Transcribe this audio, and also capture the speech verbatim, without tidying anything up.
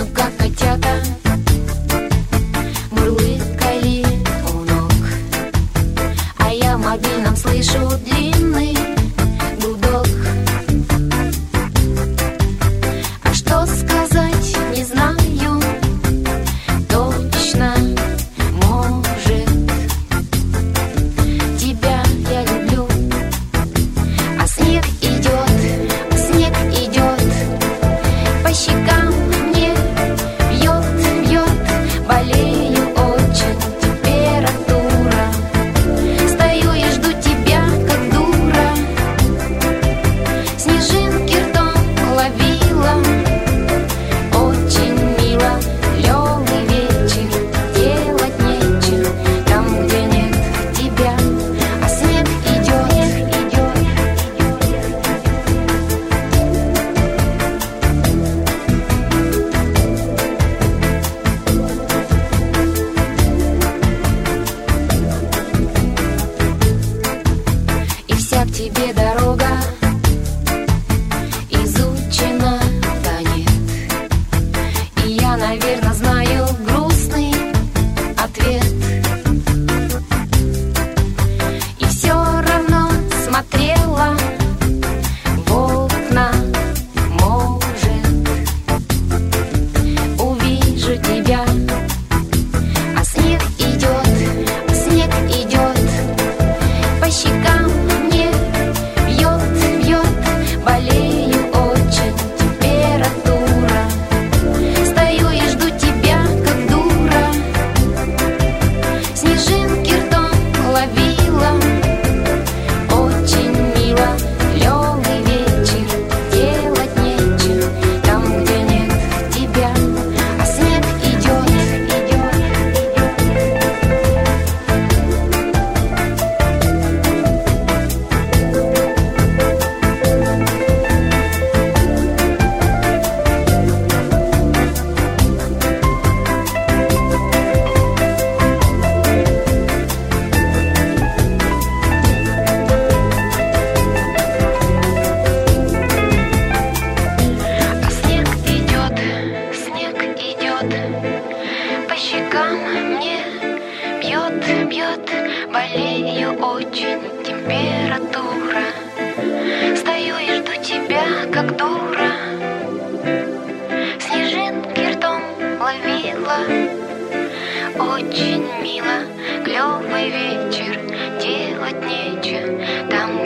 как котята мурлыкали у ног, а я в мобильном слышу длинный гудок. А что сказать, не знаю точно, может, тебя я люблю. А снег идет, снег идет, по щекам мне бьет, бьет, болею очень, температура. Стою и жду тебя, как дура, снежинки ртом ловила. Очень мило, лёгкий вечер, делать нечего там, где нет тебя. А снег идет, идет, и вся к тебе дорога изучена, да нет. И я, наверное, знаю грустный ответ. И все равно смотрела в окна, может, увижу тебя. А снег идет, снег идет, по щекам мне бьет, бьет, болею очень, температура. Стою и жду тебя, как дура, снежинки ртом ловила. Очень мило, лёгкий вечер, делать нечего там, где нет тебя. А снег идет, идет, а снег идет, снег идет, по щекам мне бьет, бьет, болею очень, температура. Стою и жду тебя, как дура, снежинки ртом ловила. Очень мило, клёвый вечер, делать нечего там,